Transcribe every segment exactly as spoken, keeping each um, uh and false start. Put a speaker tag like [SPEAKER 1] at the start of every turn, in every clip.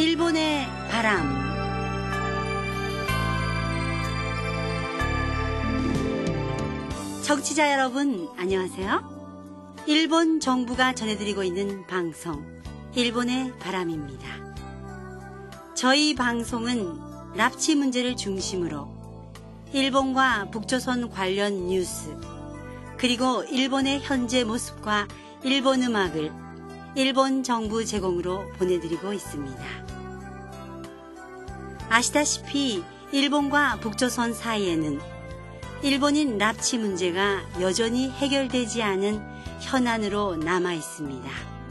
[SPEAKER 1] 일본의 바람. 청취자 여러분, 안녕하세요. 일본 정부가 전해드리고 있는 방송, 일본의 바람입니다. 저희 방송은 납치 문제를 중심으로 일본과 북조선 관련 뉴스, 그리고 일본의 현재 모습과 일본 음악을 일본 정부 제공으로 보내드리고 있습니다. 아시다시피 일본과 북조선 사이에는 일본인 납치 문제가 여전히 해결되지 않은 현안으로 남아 있습니다.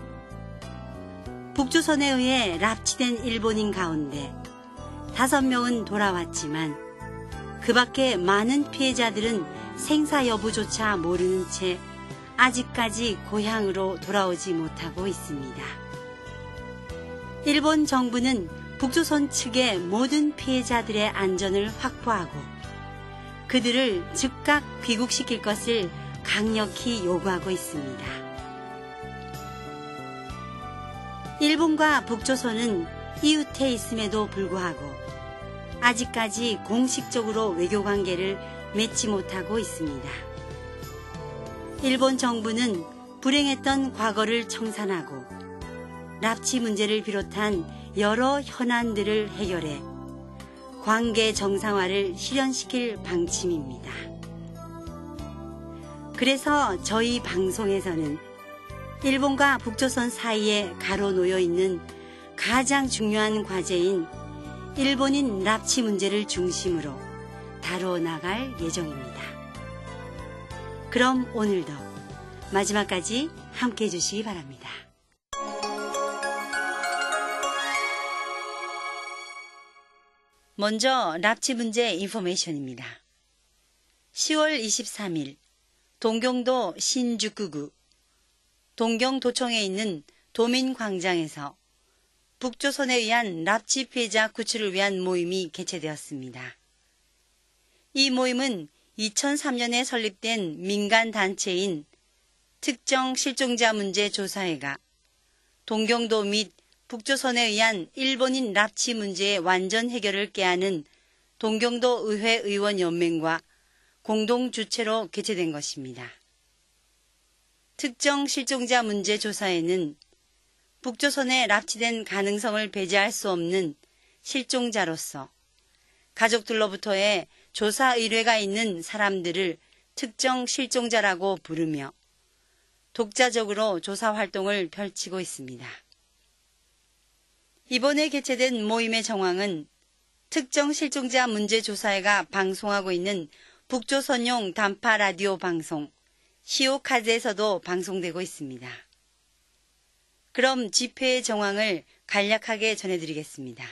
[SPEAKER 1] 북조선에 의해 납치된 일본인 가운데 다섯 명은 돌아왔지만 그 밖에 많은 피해자들은 생사 여부조차 모르는 채 아직까지 고향으로 돌아오지 못하고 있습니다. 일본 정부는 북조선 측의 모든 피해자들의 안전을 확보하고 그들을 즉각 귀국시킬 것을 강력히 요구하고 있습니다. 일본과 북조선은 이웃해 있음에도 불구하고 아직까지 공식적으로 외교관계를 맺지 못하고 있습니다. 일본 정부는 불행했던 과거를 청산하고 납치 문제를 비롯한 여러 현안들을 해결해 관계 정상화를 실현시킬 방침입니다. 그래서 저희 방송에서는 일본과 북조선 사이에 가로놓여 있는 가장 중요한 과제인 일본인 납치 문제를 중심으로 다뤄나갈 예정입니다. 그럼 오늘도 마지막까지 함께해 주시기 바랍니다. 먼저 납치 문제 인포메이션입니다. 시월 이십삼일 동경도 신주쿠구 동경도청에 있는 도민광장에서 북조선에 의한 납치 피해자 구출을 위한 모임이 개최되었습니다. 이 모임은 이천삼년에 설립된 민간단체인 특정 실종자 문제 조사회가 동경도 및 북조선에 의한 일본인 납치 문제의 완전 해결을 꾀하는 동경도 의회 의원연맹과 공동 주최로 개최된 것입니다. 특정 실종자 문제 조사회는 북조선에 납치된 가능성을 배제할 수 없는 실종자로서 가족들로부터의 조사 의뢰가 있는 사람들을 특정 실종자라고 부르며 독자적으로 조사 활동을 펼치고 있습니다. 이번에 개최된 모임의 정황은 특정 실종자 문제 조사회가 방송하고 있는 북조선용 단파 라디오 방송 시오카즈에서도 방송되고 있습니다. 그럼 집회의 정황을 간략하게 전해드리겠습니다.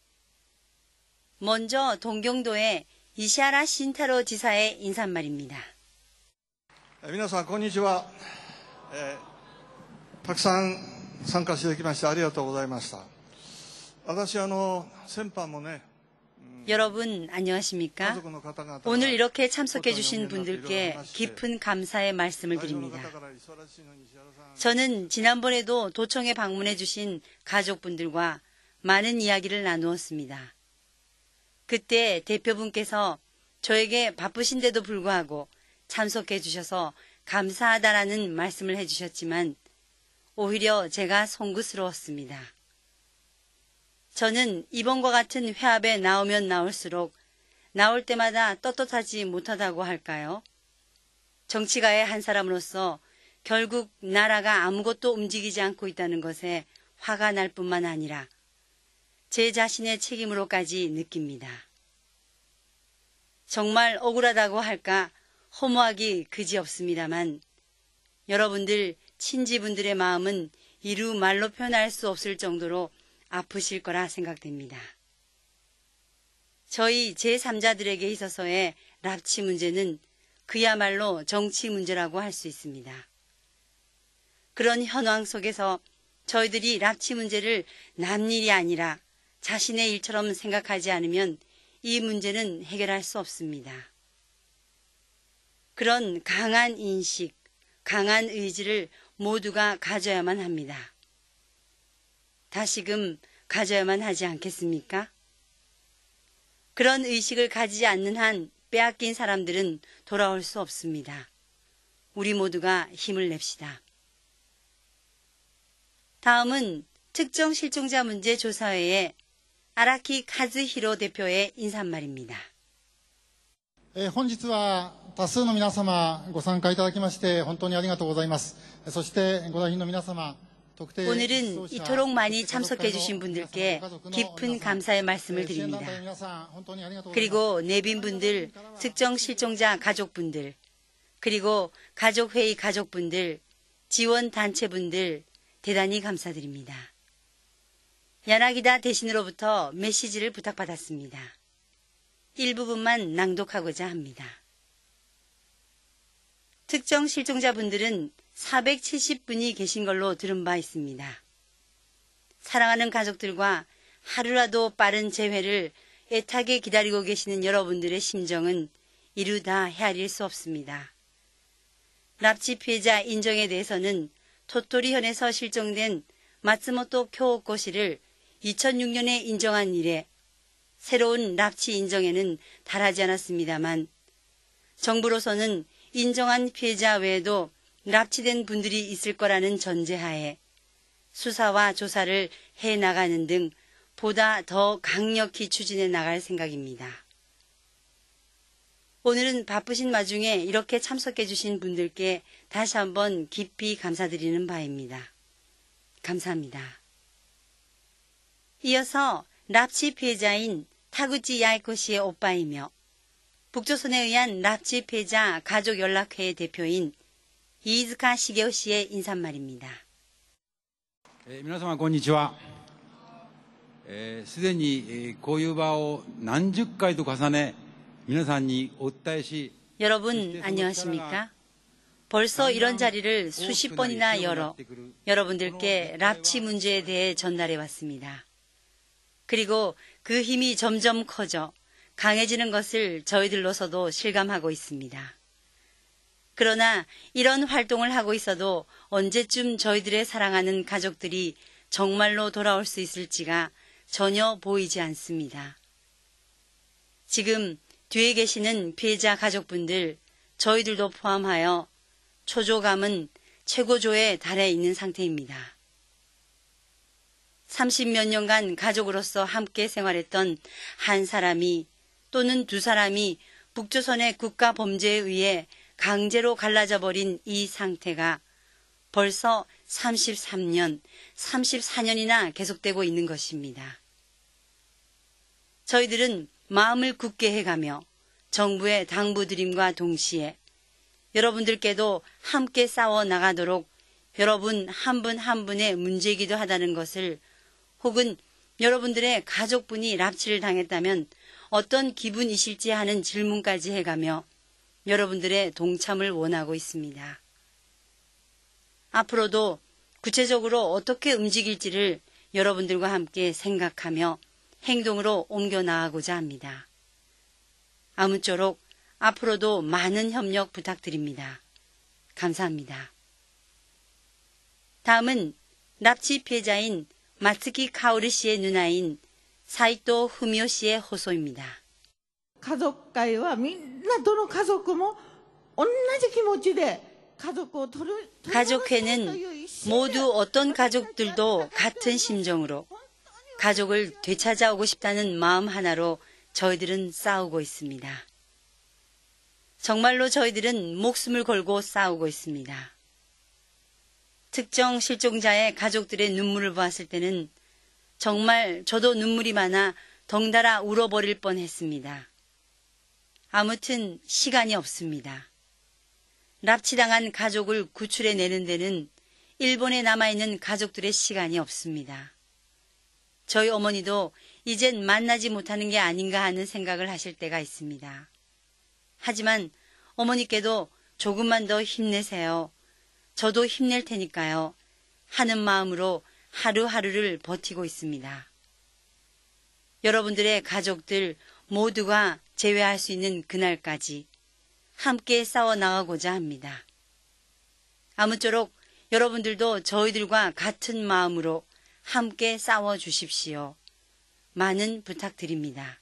[SPEAKER 1] 먼저 동경도의 이시하라 신타로 지사의 인사말입니다.
[SPEAKER 2] 皆さんこんにちは。たくさん参加していただきましてありがとうございました。私あの先般もね
[SPEAKER 1] 여러분 안녕하십니까? 오늘 이렇게 참석해 주신 분들께 깊은 감사의 말씀을 드립니다. 저는 지난번에도 도청에 방문해 주신 가족분들과 많은 이야기를 나누었습니다. 그때 대표분께서 저에게 바쁘신데도 불구하고 참석해 주셔서 감사하다라는 말씀을 해주셨지만 오히려 제가 송구스러웠습니다. 저는 이번과 같은 회합에 나오면 나올수록 나올 때마다 떳떳하지 못하다고 할까요? 정치가의 한 사람으로서 결국 나라가 아무것도 움직이지 않고 있다는 것에 화가 날 뿐만 아니라 제 자신의 책임으로까지 느낍니다. 정말 억울하다고 할까 허무하기 그지없습니다만 여러분들 친지분들의 마음은 이루 말로 표현할 수 없을 정도로 아프실 거라 생각됩니다. 저희 제삼자들에게 있어서의 납치 문제는 그야말로 정치 문제라고 할 수 있습니다. 그런 현황 속에서 저희들이 납치 문제를 남일이 아니라 자신의 일처럼 생각하지 않으면 이 문제는 해결할 수 없습니다. 그런 강한 인식, 강한 의지를 모두가 가져야만 합니다. 다시금 가져야만 하지 않겠습니까? 그런 의식을 가지지 않는 한 빼앗긴 사람들은 돌아올 수 없습니다. 우리 모두가 힘을 냅시다. 다음은 특정 실종자 문제 조사회의 아라키 카즈히로 대표의 인사말입니다.
[SPEAKER 3] えー本日は多数の皆様ご参加いただきまして本当にありがとうございます。そしてご来賓の皆様
[SPEAKER 1] 오늘은 이토록 많이 참석해 주신 분들께 깊은 감사의 말씀을 드립니다. 그리고 내빈 분들, 특정 실종자 가족분들, 그리고 가족회의 가족분들, 지원단체분들 대단히 감사드립니다. 야나기다 대신으로부터 메시지를 부탁받았습니다. 일부분만 낭독하고자 합니다. 특정 실종자분들은 사백칠십 분이 계신 걸로 들은 바 있습니다. 사랑하는 가족들과 하루라도 빠른 재회를 애타게 기다리고 계시는 여러분들의 심정은 이루다 헤아릴 수 없습니다. 납치 피해자 인정에 대해서는 토토리현에서 실종된 마츠모토 쿄오코 씨를 이천육 년에 인정한 이래 새로운 납치 인정에는 달하지 않았습니다만 정부로서는 인정한 피해자 외에도 납치된 분들이 있을 거라는 전제하에 수사와 조사를 해나가는 등 보다 더 강력히 추진해 나갈 생각입니다. 오늘은 바쁘신 와중에 이렇게 참석해 주신 분들께 다시 한번 깊이 감사드리는 바입니다. 감사합니다. 이어서 납치 피해자인 타구치 야이코 씨의 오빠이며 북조선에 의한 납치 피해자 가족연락회의 대표인 이이즈카 시게오 씨의 인사말입니다.
[SPEAKER 4] えー皆様こんにちは。えーすでにえーこういう場を何十回と重ね皆さんにお伝えし
[SPEAKER 1] 여러분 안녕하십니까? 벌써 이런 자리를 수십 번이나 열어 여러분들께 납치 문제에 대해 전달해 왔습니다. 그리고 그 힘이 점점 커져 강해지는 것을 저희들로서도 실감하고 있습니다. 그러나 이런 활동을 하고 있어도 언제쯤 저희들의 사랑하는 가족들이 정말로 돌아올 수 있을지가 전혀 보이지 않습니다. 지금 뒤에 계시는 피해자 가족분들, 저희들도 포함하여 초조감은 최고조에 달해 있는 상태입니다. 삼십몇 년간 가족으로서 함께 생활했던 한 사람이 또는 두 사람이 북조선의 국가 범죄에 의해 강제로 갈라져 버린 이 상태가 벌써 삼십삼 년, 삼십사 년이나 계속되고 있는 것입니다. 저희들은 마음을 굳게 해가며 정부의 당부드림과 동시에 여러분들께도 함께 싸워 나가도록 여러분 한 분 한 분의 문제이기도 하다는 것을 혹은 여러분들의 가족분이 납치를 당했다면 어떤 기분이실지 하는 질문까지 해가며 여러분들의 동참을 원하고 있습니다. 앞으로도 구체적으로 어떻게 움직일지를 여러분들과 함께 생각하며 행동으로 옮겨 나가고자 합니다. 아무쪼록 앞으로도 많은 협력 부탁드립니다. 감사합니다. 다음은 납치 피해자인 마츠키 카오르 씨의 누나인 사이토 후미오 씨의 호소입니다.
[SPEAKER 5] 가족회와 みんなどの家族も同じ気持ちで
[SPEAKER 1] 가족회는 모두 어떤 가족들도 같은 심정으로 가족을 되찾아오고 싶다는 마음 하나로 저희들은 싸우고 있습니다. 정말로 저희들은 목숨을 걸고 싸우고 있습니다. 특정 실종자의 가족들의 눈물을 보았을 때는 정말 저도 눈물이 많아 덩달아 울어버릴 뻔했습니다. 아무튼 시간이 없습니다. 납치당한 가족을 구출해내는 데는 일본에 남아있는 가족들의 시간이 없습니다. 저희 어머니도 이젠 만나지 못하는 게 아닌가 하는 생각을 하실 때가 있습니다. 하지만 어머니께도 조금만 더 힘내세요. 저도 힘낼 테니까요. 하는 마음으로 하루하루를 버티고 있습니다. 여러분들의 가족들 모두가 재회할 수 있는 그날까지 함께 싸워나가고자 합니다. 아무쪼록 여러분들도 저희들과 같은 마음으로 함께 싸워 주십시오. 많은 부탁드립니다.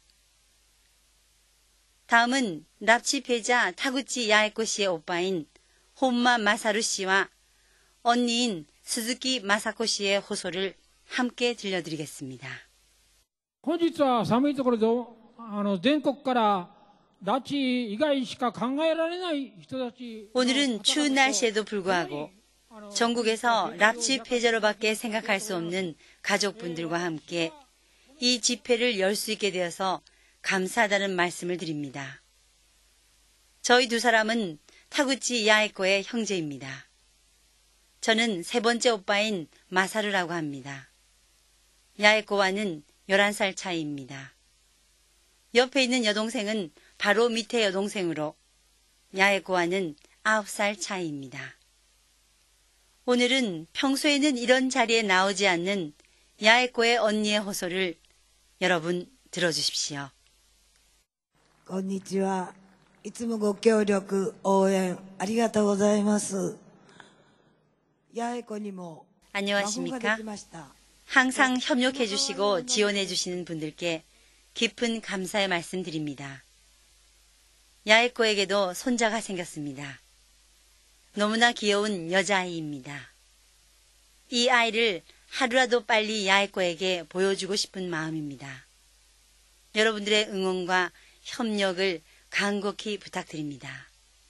[SPEAKER 1] 다음은 납치 피해자 타구치 야에코 씨의 오빠인 혼마 마사루 씨와 언니인 스즈키 마사코 씨의 호소를 함께 들려드리겠습니다.
[SPEAKER 6] 本日は寒いところであの全国から拉致以外しか考えられない人たち
[SPEAKER 1] 오늘은 추운 날씨에도 불구하고 전국에서 납치 피해자로밖에 생각할 수 없는 가족분들과 함께 이 집회를 열 수 있게 되어서 감사하다는 말씀을 드립니다. 저희 두 사람은 타구치 야에코의 형제입니다. 저는 세 번째 오빠인 마사루라고 합니다. 야에코와는 열한 살 차이입니다. 옆에 있는 여동생은 바로 밑에 여동생으로 야에코와는 아홉 살 차이입니다. 오늘은 평소에는 이런 자리에 나오지 않는 야에코의 언니의 호소를 여러분 들어주십시오.
[SPEAKER 7] こんにちは。いつもご協力、応援ありがとうございます。八重子にも孫がで
[SPEAKER 1] 안녕하십니까?
[SPEAKER 7] きました。
[SPEAKER 1] 항상 협력해 주시고 지원해 주시는 분들께 깊은 감사의 말씀 드립니다. 야에코에게도 손자가 생겼습니다. 너무나 귀여운 여자아이입니다. 이 아이를 하루라도 빨리 야에코에게 보여주고 싶은 마음입니다. 여러분들의 응원과 협력을 간곡히 부탁드립니다.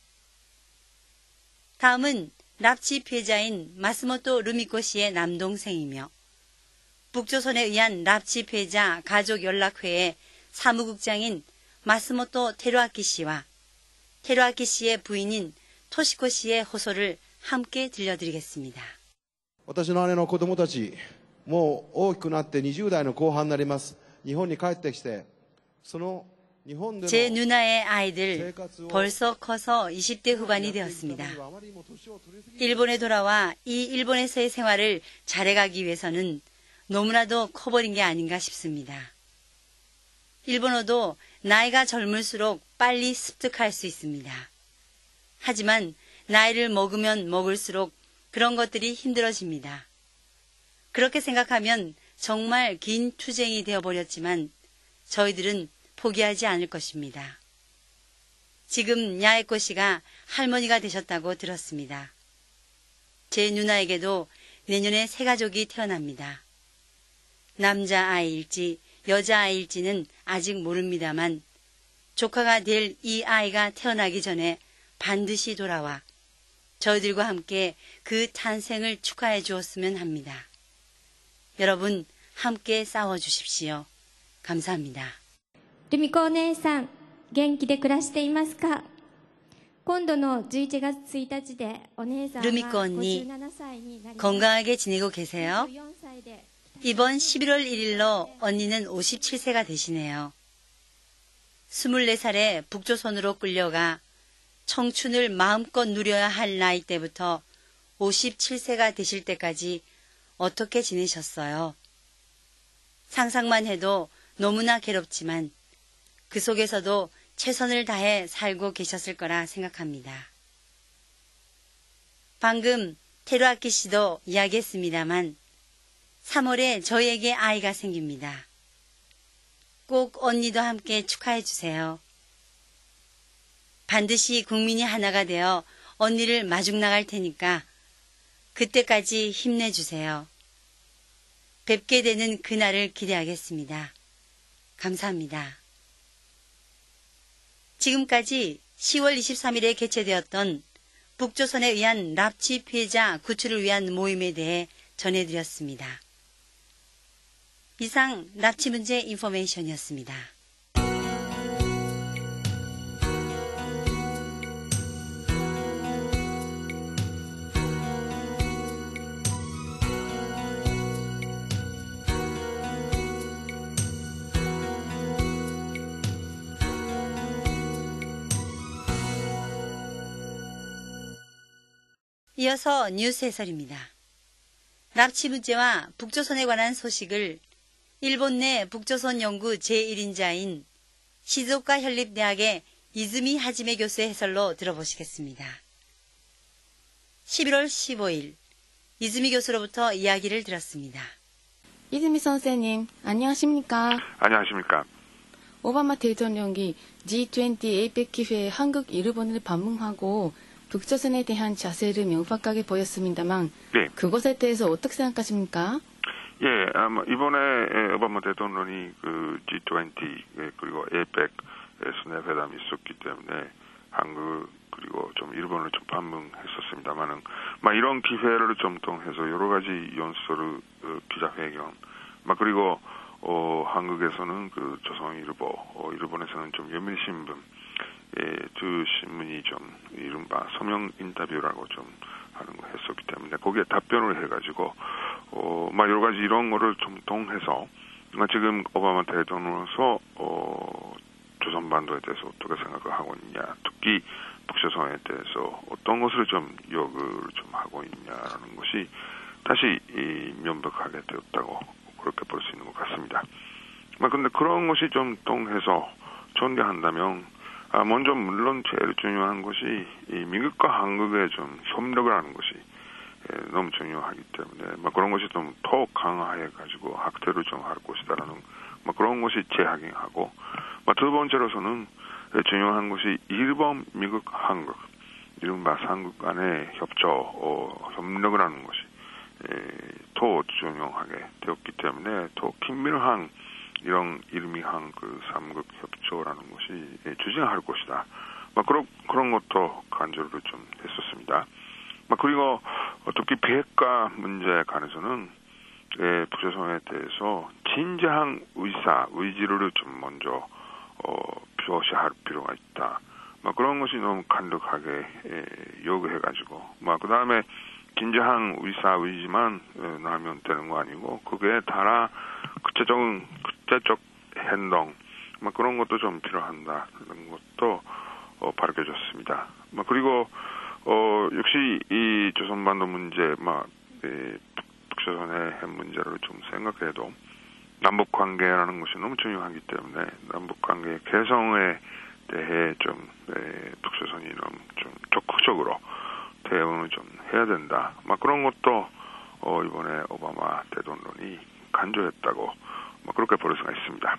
[SPEAKER 1] 다음은 납치 피해자인 마스모토 루미코 씨의 남동생이며 북조선에 의한 납치 피해자 가족연락회의 사무국장인 마스모토 테루아키 씨와 테루아키 씨의 부인인 토시코 씨의 호소를 함께 들려드리겠습니다.
[SPEAKER 8] 私の姉の子供たち、もう大きくなってにじゅう代の後半になります。日本に帰ってきて、その日本での
[SPEAKER 1] 제 누나의 아이들 벌써 커서 이십 대 후반이 되었습니다. 일본에 돌아와 이 일본에서의 생활을 잘해가기 위해서는 너무나도 커버린 게 아닌가 싶습니다. 일본어도 나이가 젊을수록 빨리 습득할 수 있습니다. 하지만 나이를 먹으면 먹을수록 그런 것들이 힘들어집니다. 그렇게 생각하면 정말 긴 투쟁이 되어버렸지만 저희들은 포기하지 않을 것입니다. 지금 야에코 씨가 할머니가 되셨다고 들었습니다. 제 누나에게도 내년에 새 가족이 태어납니다. 남자아이일지 여자아이일지는 아직 모릅니다만 조카가 될 이 아이가 태어나기 전에 반드시 돌아와 저희들과 함께 그 탄생을 축하해 주었으면 합니다. 여러분 함께 싸워주십시오. 감사합니다.
[SPEAKER 9] ルミ子お姉さん、元気で暮らしていますか？今度のじゅういちがつついたちでお姉さんは
[SPEAKER 1] 루미코 언니,
[SPEAKER 9] ごじゅうななさいになります。
[SPEAKER 1] 건강하게 지내고 계세요?
[SPEAKER 9] ごじゅうよんさいで
[SPEAKER 1] 이번 십일월 일일로 언니는 오십칠 세가 되시네요. 스물네 살에 북조선으로 끌려가 청춘을 마음껏 누려야 할 나이 때부터 오십칠 세가 되실 때까지 어떻게 지내셨어요? 상상만 해도 너무나 괴롭지만 그 속에서도 최선을 다해 살고 계셨을 거라 생각합니다. 방금 테루아키 씨도 이야기했습니다만 삼월에 저희에게 아이가 생깁니다. 꼭 언니도 함께 축하해 주세요. 반드시 국민이 하나가 되어 언니를 마중 나갈 테니까 그때까지 힘내주세요. 뵙게 되는 그날을 기대하겠습니다. 감사합니다. 지금까지 시월 이십삼일에 개최되었던 북조선에 의한 납치 피해자 구출을 위한 모임에 대해 전해드렸습니다. 이상 납치 문제 인포메이션이었습니다. 이어서 뉴스 해설입니다. 납치 문제와 북조선에 관한 소식을 일본 내 북조선 연구 제일 인자인 시즈오카 현립대학의 이즈미 하지메 교수의 해설로 들어보시겠습니다. 십일월 십오일 이즈미 교수로부터 이야기를 들었습니다.
[SPEAKER 10] 이즈미 선생님, 안녕하십니까?
[SPEAKER 11] 안녕하십니까?
[SPEAKER 10] 오바마 대통령이 지 이십 에이펙 기회에 한국, 일본을 방문하고 북조선에 대한 자세를 명확하게 보였습니다만
[SPEAKER 11] 네.
[SPEAKER 10] 그것에 대해서 어떻게 생각하십니까?
[SPEAKER 11] 예, 아마 이번에 오바마 대통령이 그 지 이십 그리고 에이펙 순회회담이 있었기 때문에 한국 그리고 좀 일본을 좀 방문했었습니다만은 막 이런 기회를 좀 통해서 여러 가지 연설을 어, 기자회견, 막 그리고 어, 한국에서는 그 조선일보, 어, 일본에서는 좀 요미신문, 예, 두 신문이 좀 이른바 서명 인터뷰라고 좀 하는 거 했었기 때문에 거기에 답변을 해가지고 어, 막 여러 가지 이런 거를 좀 통해서 지금 오바마 대통령으로서 어, 조선반도에 대해서 어떻게 생각을 하고 있냐, 특히 북조선에 대해서 어떤 것을 좀 요구를 좀 하고 있냐라는 것이 다시 이 명백하게 되었다고 그렇게 볼 수 있는 것 같습니다. 막 근데 그런 것이 좀 통해서 전개한다면 아 먼저 물론 제일 중요한 것이 이 미국과 한국의 좀 협력을 하는 것이 예, 너무 중요하기 때문에 막 그런 것이 좀 더 강화해 가지고 확대를 좀 할 것이다라는 막 그런 것이 제 확인하고 막 두 번째로서는 중요한 것이 일본, 미국, 한국 이른바 삼국 간의 협조, 어, 협력을 하는 것이 에, 더 중요하게 되었기 때문에 더 긴밀한 이런 일미한 그 삼국 협조라는 것이 예, 추진할 것이다. 막 그런 그런 것도 간절을 좀 했었습니다. 막 그리고 특히 비핵화 문제에 관해서는 예, 북조선에 대해서 진지한 의사, 의지를 좀 먼저 어, 표시할 필요가 있다. 막 그런 것이 너무 간략하게 예, 요구해가지고, 막 그 다음에 진지한 의사, 의지만 예, 나면 되는 거 아니고 그게 따라 구체적인 구체적 행동, 막 그런 것도 좀 필요한다는 것도 어, 밝혀졌습니다. 막 그리고 어, 역시 이 조선반도 문제, 막 예, 북조선의 핵 문제를 좀 생각해도 남북 관계라는 것이 너무 중요하기 때문에 남북 관계 개성에 대해 좀 에, 북조선이 너무 좀 적극적으로 대응을 좀 해야 된다. 막 그런 것도 어, 이번에 오바마 대통령이 간조했다고 뭐 그렇게 볼 수가 있습니다.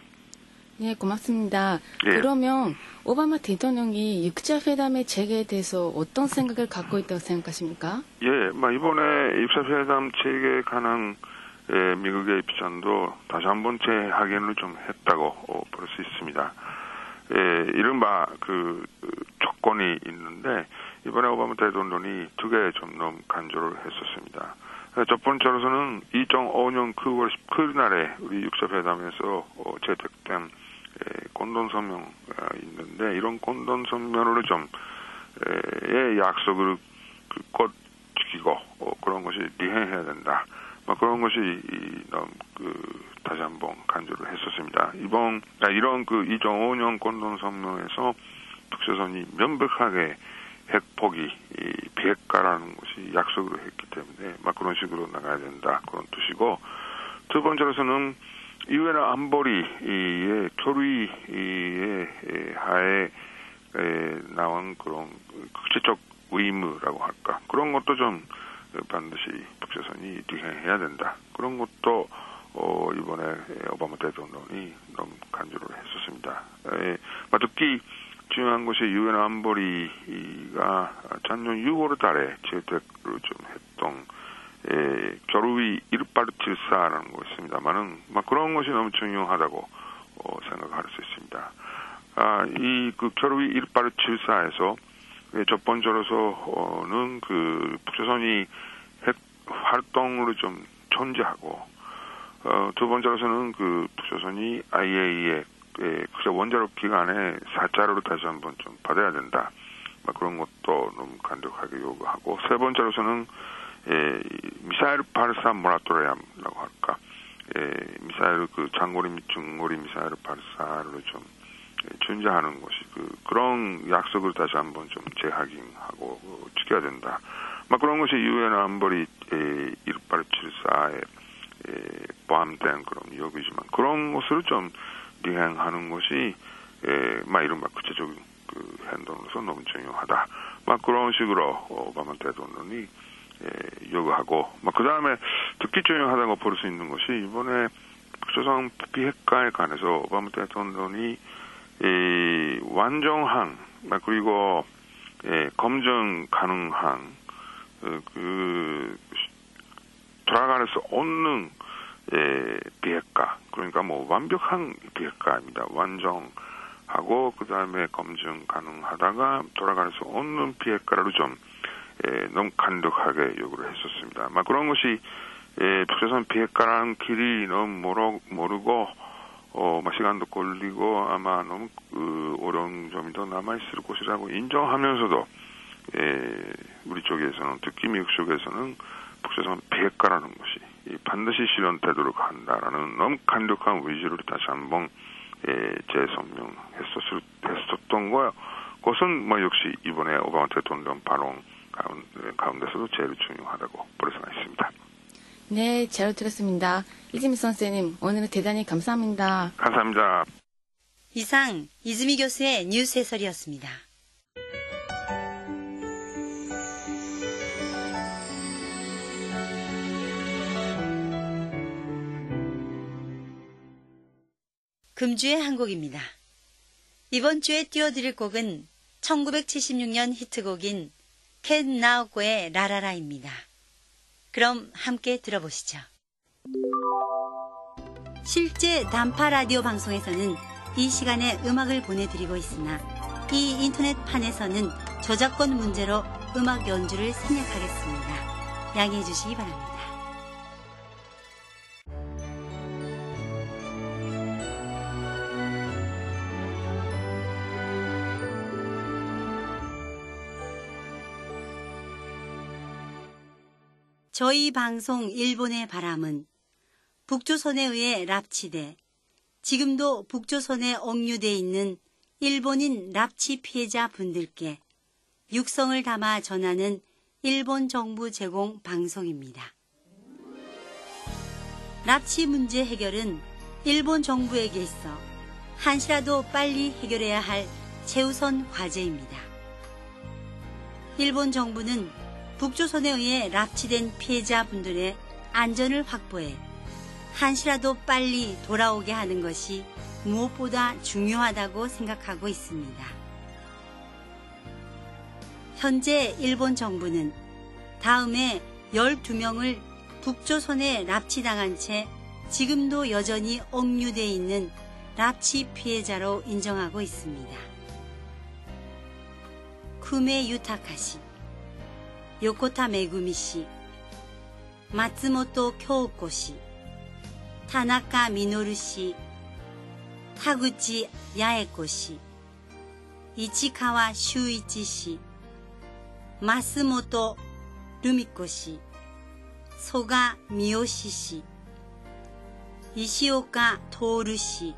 [SPEAKER 10] 네, 고맙습니다.
[SPEAKER 11] 예.
[SPEAKER 10] 그러면 오바마 대통령이 육 차 회담의 재개에 대해서 어떤 생각을 갖고 있다고 생각하십니까?
[SPEAKER 11] 예, 막 이번에 육 차 회담 재개에 관한 예, 미국의 입장도 다시 한번 재확인을 좀 했다고 어, 볼 수 있습니다. 예, 이른바 그, 그 조건이 있는데 이번에 오바마 대통령이 두 개 좀 너무 간조를 했었습니다. 첫 번째로서는 이천오 년 구월 십구일 날에 우리 육 차 회담에서 어, 채택된 예, 공동성명이 있는데 이런 공동성명을 좀 예, 약속을 그, 곧 지키고 어, 그런 것이 리행해야 된다. 그런 것이 이, 그, 다시 한번 간주를 했었습니다. 이번 아, 이런 그 이천오 년 공동성명에서 북조선이 명백하게 핵포기, 이 비핵화라는 것이 약속을 했기 때문에 막 그런 식으로 나가야 된다 그런 뜻이고 두 번째로서는 유엔 안보리의 교류의 하에 나온 그런 국제적 의무라고 할까 그런 것도 좀 반드시 북조선이 리행해야 된다. 그런 것도 어, 이번에 오바마 대통령이 너무 간주를 했었습니다. 에, 특히 중요한 것이 유엔 안보리가 작년 유월 달에 채택을 좀 했던 에, 교류의 일팔칠사라는 것이 있습니다만은 막 그런 것이 너무 중요하다고 어, 생각할 수 있습니다. 아, 이 그 교류의 일팔칠사에서 첫 번째로서는 그 북조선이 핵 활동으로 좀 존재하고 어, 두 번째로서는 그 북조선이 아이에이이에 국제 원자력 기관에 사자료를 다시 한번 좀 받아야 된다. 막 그런 것도 너무 간략하게 요구하고 세 번째로서는 에, 미사일 발사 모라토리엄이라고 할까? 에, 미사일 그 장거리 및 중거리 미사일 발사를 좀 준재하는 것이 그 그런 약속을 다시 한번 좀 재확인하고 어, 지켜야 된다. 막 그런 것이 유엔 안보리 일팔칠사에 포함된 그런 요구이지만 그런 것을 좀 리행하는 것이 에, 막 이른바 구체적인 그 행동으로서 너무 중요하다. 막 그런 식으로 오바마 대통령이 에, 요구하고 막 그 다음에 특히 특기조용하다고 볼 수 있는 것이 이번에 북조선 비핵화에 관해서 오바마 대통령이 이 완전한 그리고 예, 검증 가능한 그 돌아갈 수 없는 예, 비핵화 그러니까 뭐 완벽한 비핵화입니다. 완전하고 그 다음에 검증 가능하다가 돌아갈 수 없는 비핵화를 좀 예, 너무 강력하게 요구를 했었습니다. 막 그런 것이 예, 북조선 비핵화라는 길이 너무 모르, 모르고 어, 막 시간도 걸리고 아마 너무 그, 어려운 점이 더 남아있을 것이라고 인정하면서도 예, 우리 쪽에서는 특히 미국 쪽에서는 북조선 비핵화라는 것이 이 반드시 실현되도록 한다라는 너무 강력한 의지를 다시 한번 예, 재설명했었을 했었던 거 것은 뭐 역시 이번에 오바마 대통령 발언 가운데, 가운데서도 제일 중요하다고 볼 수가 있습니다.
[SPEAKER 10] 네, 잘 들었습니다. 이즈미 선생님, 오늘은 대단히 감사합니다.
[SPEAKER 11] 감사합니다.
[SPEAKER 1] 이상 이즈미 교수의 뉴스 해설이었습니다. 금주의 한 곡입니다. 이번 주에 띄워드릴 곡은 천구백칠십육 년 히트곡인 켄 나오코의 라라라입니다. 그럼 함께 들어보시죠. 실제 단파 라디오 방송에서는 이 시간에 음악을 보내드리고 있으나 이 인터넷판에서는 저작권 문제로 음악 연주를 생략하겠습니다. 양해해 주시기 바랍니다. 저희 방송 일본의 바람은 북조선에 의해 납치돼 지금도 북조선에 억류돼 있는 일본인 납치 피해자 분들께 육성을 담아 전하는 일본 정부 제공 방송입니다. 납치 문제 해결은 일본 정부에게 있어 한시라도 빨리 해결해야 할 최우선 과제입니다. 일본 정부는 북조선에 의해 납치된 피해자분들의 안전을 확보해 한시라도 빨리 돌아오게 하는 것이 무엇보다 중요하다고 생각하고 있습니다. 현재 일본 정부는 다음에 열두 명을 북조선에 납치당한 채 지금도 여전히 억류돼 있는 납치 피해자로 인정하고 있습니다. 쿠메 유타카시, 요코타 메구미 씨, 마츠모토 교코 씨, 타나카 미노루 씨, 타구치 야에코 씨, 이치카와 슈이치 씨, 마스모토 루미코 씨, 소가 미요시 씨, 이시오카 토오루 씨,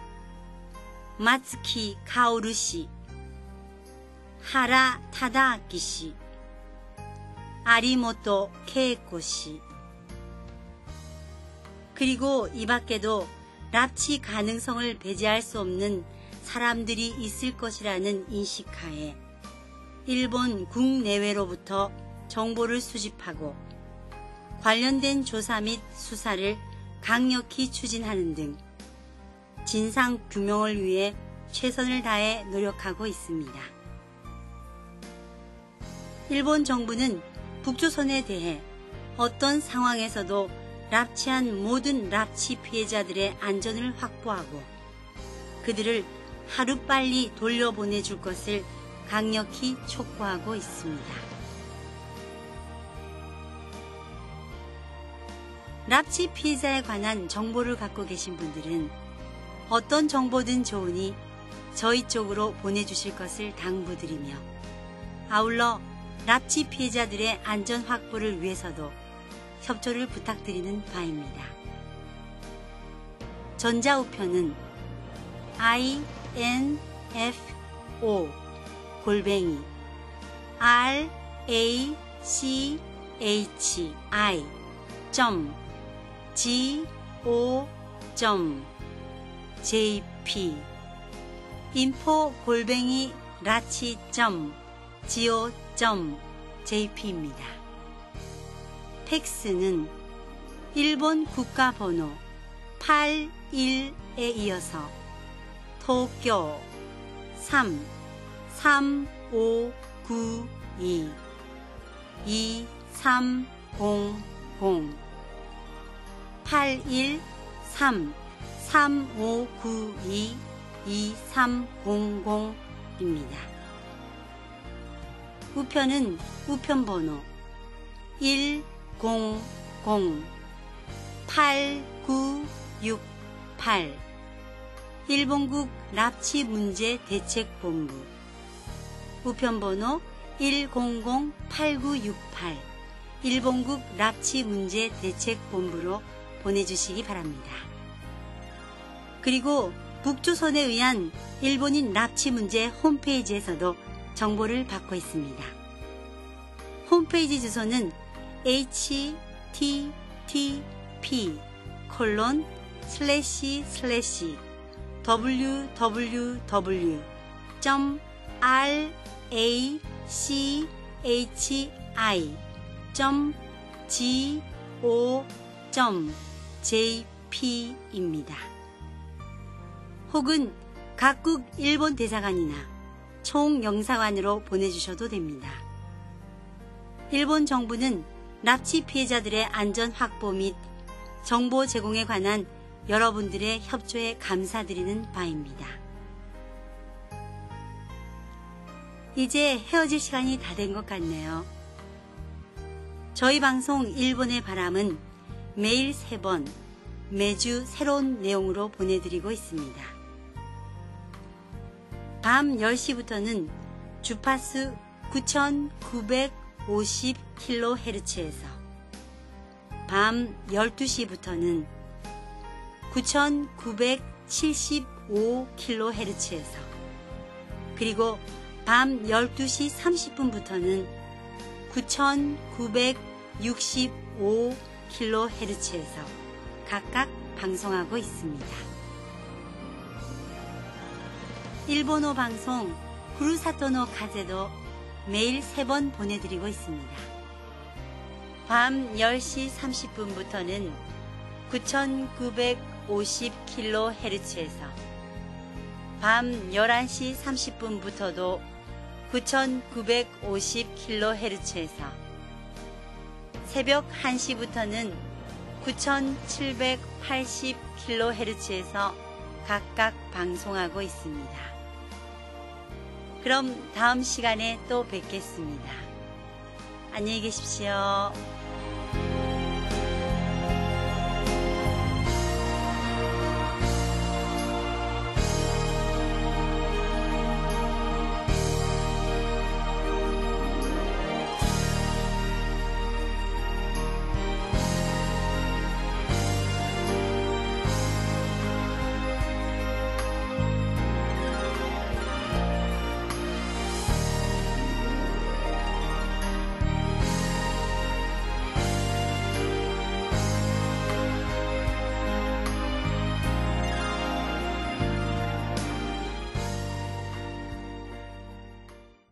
[SPEAKER 1] 마츠키 카오루 씨, 하라 타다아키 씨, 아리모토 케이코 씨. 그리고 이 밖에도 납치 가능성을 배제할 수 없는 사람들이 있을 것이라는 인식하에 일본 국내외로부터 정보를 수집하고 관련된 조사 및 수사를 강력히 추진하는 등 진상 규명을 위해 최선을 다해 노력하고 있습니다. 일본 정부는 북조선에 대해 어떤 상황에서도 납치한 모든 납치 피해자들의 안전을 확보하고 그들을 하루빨리 돌려보내줄 것을 강력히 촉구하고 있습니다. 납치 피해자에 관한 정보를 갖고 계신 분들은 어떤 정보든 좋으니 저희 쪽으로 보내주실 것을 당부드리며 아울러 납치 피해자들의 안전 확보를 위해서도 협조를 부탁드리는 바입니다. 전자우편은 인포 골뱅이 라치 점 go 점 jp 인포 골뱅이 라치 점 go 점 jp입니다. 팩스는 일본 국가번호 팔십일에 이어서 도쿄 삼 삼오구이 이삼공공 팔일삼 삼오구이 이삼공공입니다. 우편은 우편번호 일공공 팔구육팔 일본국 납치문제대책본부 우편번호 일공공 팔구육팔 일본국 납치문제대책본부로 보내주시기 바랍니다. 그리고 북조선에 의한 일본인 납치 문제 홈페이지에서도 정보를 받고 있습니다. 홈페이지 주소는 에이치티티피 콜론 슬래시 슬래시 더블유더블유더블유 점 라치 점 지오 점 제이피입니다. 혹은 각국 일본 대사관이나 총영사관으로 보내주셔도 됩니다. 일본 정부는 납치 피해자들의 안전 확보 및 정보 제공에 관한 여러분들의 협조에 감사드리는 바입니다. 이제 헤어질 시간이 다 된 것 같네요. 저희 방송 일본의 바람은 매일 세 번, 매주 새로운 내용으로 보내드리고 있습니다. 밤 열 시부터는 주파수 구천구백오십 킬로헤르츠에서 밤 열두 시부터는 구천구백칠십오 킬로헤르츠에서 그리고 밤 열두 시 삼십 분부터는 구천구백육십오 킬로헤르츠에서 각각 방송하고 있습니다. 일본어 방송 후루사토노 카제도 매일 세 번 보내드리고 있습니다. 밤 열 시 삼십 분부터는 구천구백오십 킬로헤르츠에서 밤 열한 시 삼십 분부터도 구천구백오십 킬로헤르츠에서 새벽 한 시부터는 구천칠백팔십 킬로헤르츠에서 각각 방송하고 있습니다. 그럼 다음 시간에 또 뵙겠습니다. 안녕히 계십시오.